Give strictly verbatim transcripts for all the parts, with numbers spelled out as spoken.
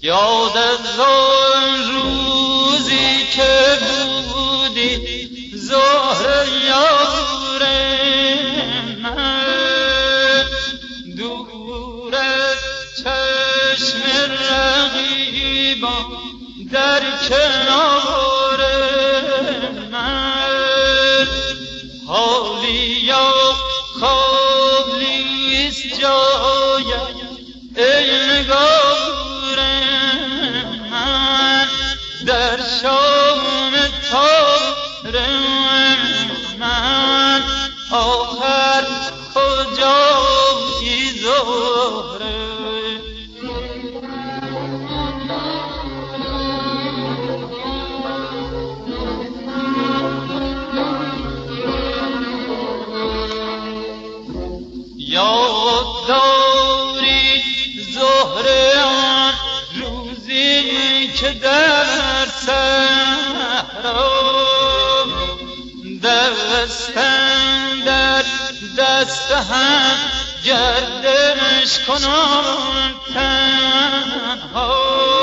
یاد از آن روزی که بودی زهر یار من، دور از چشم رقیبان در کنار من، حالی یا خواب نیست جایم ای نگار من، در شام تار من آخر کجایی زهره؟ یاد داری زهره آن روزی که در صحرا دستم در دست هم گردش کنم تنها،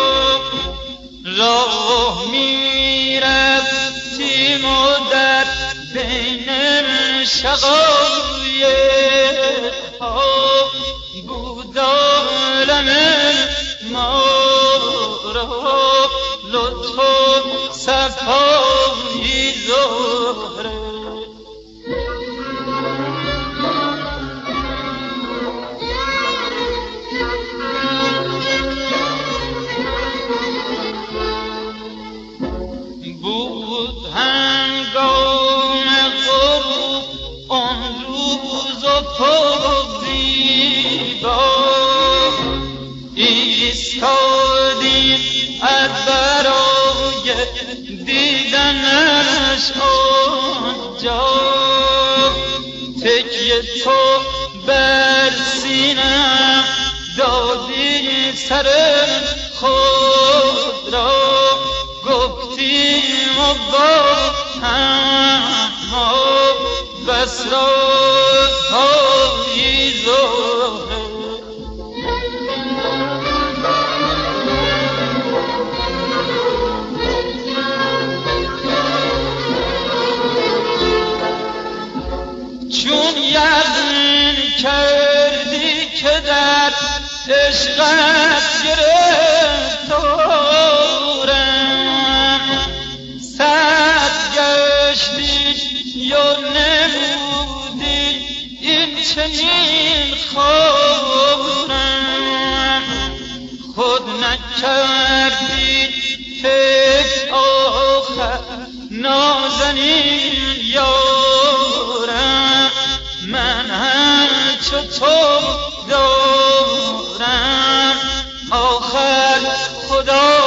راه می رفتیم و در بین شقایق ها بود عالم ما را لطف و صفایی زهره. بود هنگام غروب آن روز و پر زیبا، ایستادیم از برای دیدنش آنجا، تکیه تو بر سینم دادی سر خود را، گفتیم و با هم ما بس رازهایی زهره. چون یقین کردی که در عشقت گرفتارم، صد گشتی یا نمودی این چنین خارم، خود نکردی فکر آخر نازنین یارم، من همچو تو دارم آخر خدا